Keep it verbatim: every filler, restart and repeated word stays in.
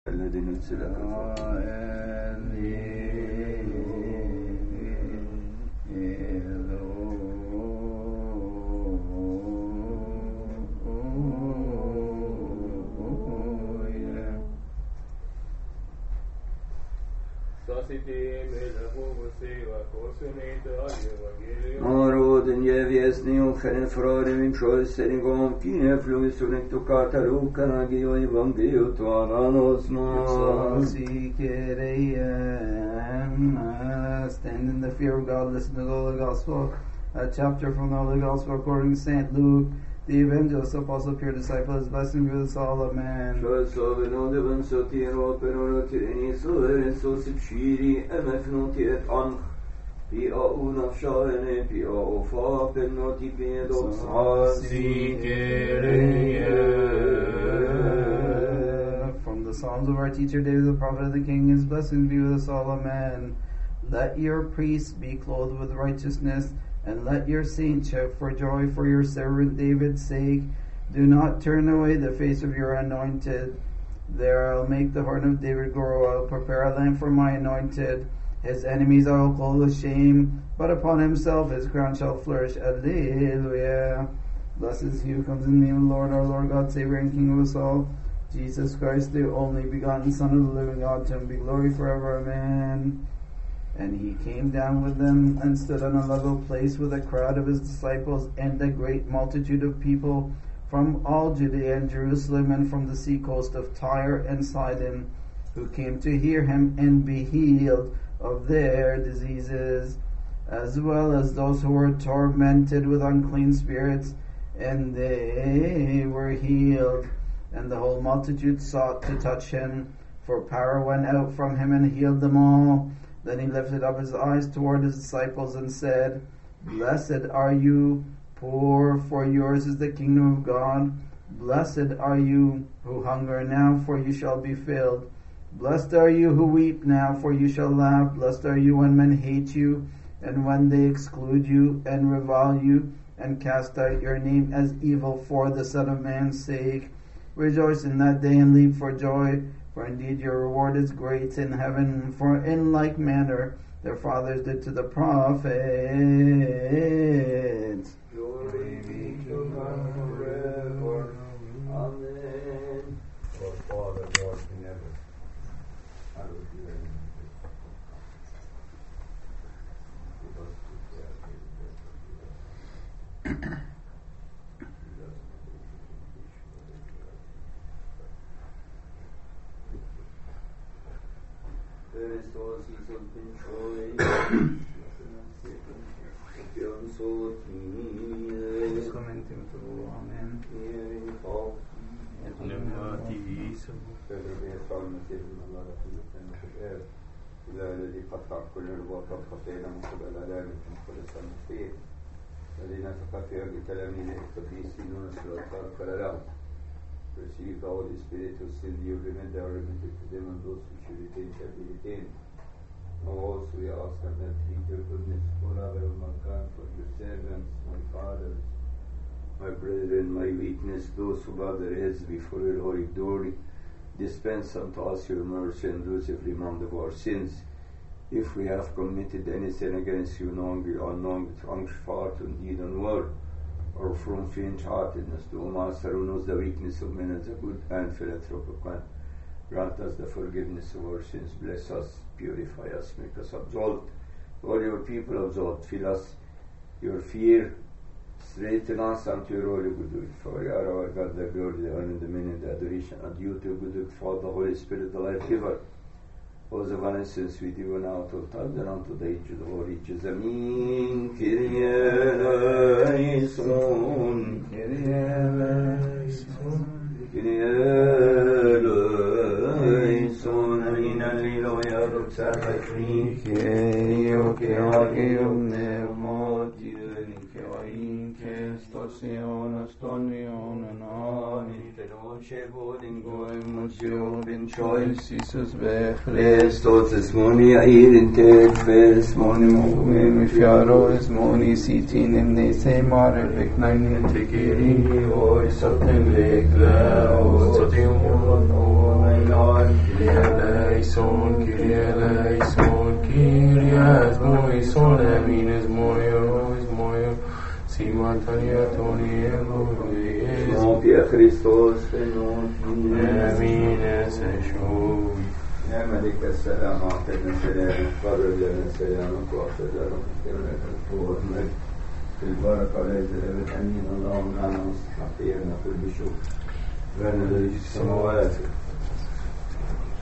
الذين نزل Народен je vjesni ohren frarevim čojserin gom kine fluisunik tu kartaruka nagio evangeliu tuananos mas. Stand in the fear of God, listen to the Holy Gospel. A chapter from the Holy Gospel according to Saint Luke. The evangelist, apostle, pure disciple, is blessed and good all of man. Sjølsovenådeven så til råper og til en så er en så sipskiri emefno til et ank. Vi er unafsjøene, vi er og fapen og til bed og From the Psalms of our teacher David, the prophet of the King, is blessed and be with us all, amen. Let your priests be clothed with righteousness, and let your saints shout for joy for your servant David's sake. Do not turn away the face of your anointed. There I'll make the horn of David grow. I'll prepare a lamp for my anointed. His enemies I will clothe with shame, but upon himself his crown shall flourish. Alleluia. Blessed is he who comes in the name of the Lord, our Lord God, Savior and King of us all, Jesus Christ, the only begotten Son of the living God. To him be glory forever. Amen. And he came down with them and stood on a level place with a crowd of his disciples and a great multitude of people from all Judea and Jerusalem and from the sea coast of Tyre and Sidon, who came to hear him and be healed of their diseases, as well as those who were tormented with unclean spirits, and they were healed. And the whole multitude sought to touch him, for power went out from him and healed them all. Then he lifted up his eyes toward his disciples and said, Blessed are you poor, for yours is the kingdom of God. Blessed are you who hunger now, for you shall be filled. Blessed are you who weep now, for you shall laugh. Blessed are you when men hate you, and when they exclude you, and revile you, and cast out your name as evil for the Son of Man's sake. Rejoice in that day and leap for joy, for indeed your reward is great in heaven. For in like manner their fathers did to the prophets. Glory be to God forever. Amen. Our Father, Lord in heaven, hallowed be thy name. Give us this day our daily bread, and forgive us. Christos is of control. Amen. إلى الذي قطع كل رباط خطينا من قبل الآلام من كل السنتين الذين تقطع بكلامه القديسين ونسل الأطهار. Receive the Holy Spirit who send you, remember, remitted to them and those who should retain shall be retained. Now also we ask and that treat your goodness forever of mankind for your servants, my fathers, my brethren, my weakness, those who bow their heads before your holy glory. Dispense unto us your mercy and lose every amount of our sins. If we have committed any sin against you, knowingly or unknowingly, tongue, thought, and deed and word, or from faint-heartedness, to O Master, who knows the weakness of men and the good and philanthropic one, grant us the forgiveness of our sins. Bless us, purify us, make us absolved. All your people absolved. Fill us your fear, straighten us unto your holy goodwill. For you are our God, the glory, the honor, the dominion, the adoration, and you to good Father, the Holy Spirit, the life giver. O the one since we given out of time and unto the age of the all ages. Amen. Kyrie eleison. Kyrie eleison. Kyrie eleison. Amen. Alleluia. Doxa patri. Kyrie okeagium pneumatia. Kyrie Christosion astonion anani. Teloce godingo emotio ben choice Jesus ve Christos es moni air in te fes moni mo fiaro es moni sitin in ne se mare veknain in te kiri o satem lekla o satem o no my lord eleison, Kyrie eleison, Kyrie esmoison, Amin esmoio, esmoio, Simultanea Toni egois. Sempie Christos, Senon, Amin esechoi. Emelik eszelámat, egyszerűen, karöljen eszelámat, vakszadának, tényleg, meg, hogy baraka lejzere, ennyi a lamnános, a férnek, hogy bisok, venelő is, szóval